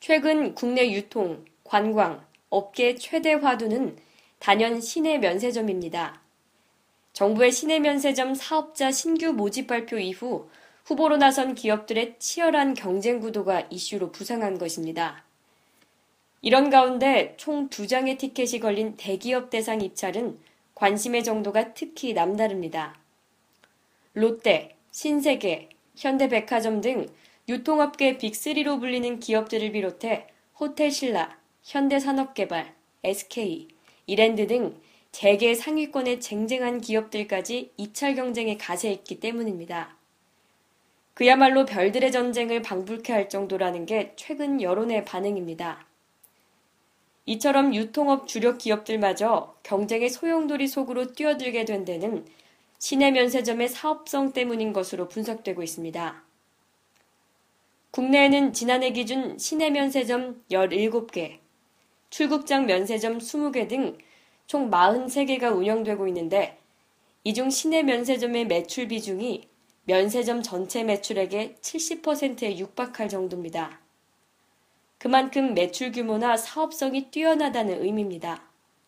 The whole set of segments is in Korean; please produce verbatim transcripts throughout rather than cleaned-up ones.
최근 국내 유통, 관광, 업계 최대 화두는 단연 시내 면세점입니다. 정부의 시내 면세점 사업자 신규 모집 발표 이후 후보로 나선 기업들의 치열한 경쟁 구도가 이슈로 부상한 것입니다. 이런 가운데 총 두 장의 티켓이 걸린 대기업 대상 입찰은 관심의 정도가 특히 남다릅니다. 롯데, 신세계, 현대백화점 등 유통업계 빅쓰리로 불리는 기업들을 비롯해 호텔신라, 현대산업개발, 에스케이, 이랜드 등 재계 상위권의 쟁쟁한 기업들까지 입찰 경쟁에 가세했기 때문입니다. 그야말로 별들의 전쟁을 방불케 할 정도라는 게 최근 여론의 반응입니다. 이처럼 유통업 주력 기업들마저 경쟁의 소용돌이 속으로 뛰어들게 된 데는 시내 면세점의 사업성 때문인 것으로 분석되고 있습니다. 국내에는 지난해 기준 시내 면세점 열일곱 개, 출국장 면세점 이십 개 등 총 사십삼 개가 운영되고 있는데 이 중 시내 면세점의 매출 비중이 면세점 전체 매출액의 칠십 퍼센트에 육박할 정도입니다. 그만큼 매출 규모나 사업성이 뛰어나다는 의미입니다.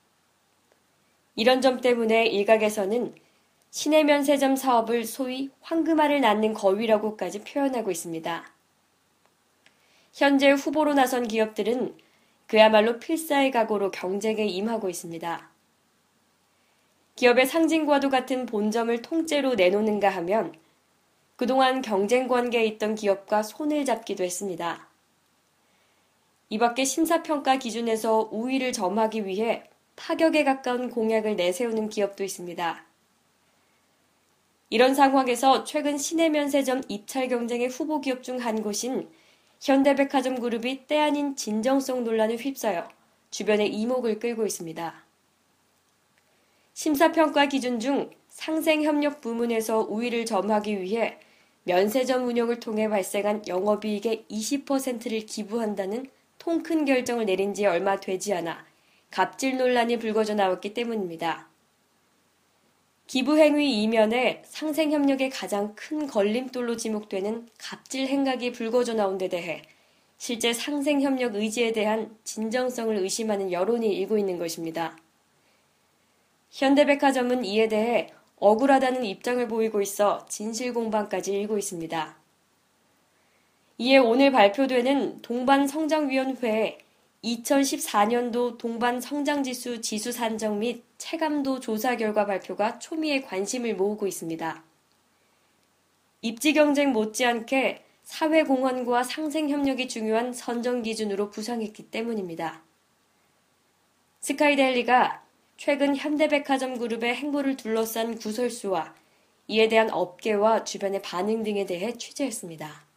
이런 점 때문에 일각에서는 시내 면세점 사업을 소위 황금알을 낳는 거위라고까지 표현하고 있습니다. 현재 후보로 나선 기업들은 그야말로 필사의 각오로 경쟁에 임하고 있습니다. 기업의 상징과도 같은 본점을 통째로 내놓는가 하면 그동안 경쟁 관계에 있던 기업과 손을 잡기도 했습니다. 이 밖에 심사평가 기준에서 우위를 점하기 위해 파격에 가까운 공약을 내세우는 기업도 있습니다. 이런 상황에서 최근 시내 면세점 입찰 경쟁의 후보 기업 중 한 곳인 현대백화점 그룹이 때 아닌 진정성 논란을 휩싸여 주변의 이목을 끌고 있습니다. 심사평가 기준 중 상생협력 부문에서 우위를 점하기 위해 면세점 운영을 통해 발생한 영업이익의 이십 퍼센트를 기부한다는 통 큰 결정을 내린 지 얼마 되지 않아 갑질 논란이 불거져 나왔기 때문입니다. 기부 행위 이면에 상생협력의 가장 큰 걸림돌로 지목되는 갑질 행각이 불거져 나온 데 대해 실제 상생협력 의지에 대한 진정성을 의심하는 여론이 일고 있는 것입니다. 현대백화점은 이에 대해 억울하다는 입장을 보이고 있어 진실공방까지 일고 있습니다. 이에 오늘 발표되는 동반성장위원회의 이천십사 년도 동반성장지수 지수 산정 및 체감도 조사 결과 발표가 초미의 관심을 모으고 있습니다. 입지경쟁 못지않게 사회공헌과 상생협력이 중요한 선정 기준으로 부상했기 때문입니다. 스카이데일리가 최근 현대백화점 그룹의 행보를 둘러싼 구설수와 이에 대한 업계와 주변의 반응 등에 대해 취재했습니다.